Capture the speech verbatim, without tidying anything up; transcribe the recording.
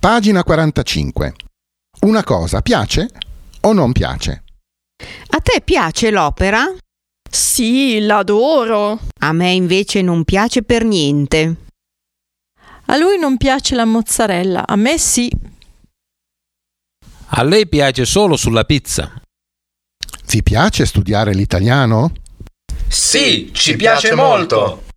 Pagina quarantacinque. Una cosa piace o non piace? A te piace l'opera? Sì, l'adoro. A me invece non piace per niente. A lui non piace la mozzarella, a me sì. A lei piace solo sulla pizza. Vi piace studiare l'italiano? Sì, ci piace molto.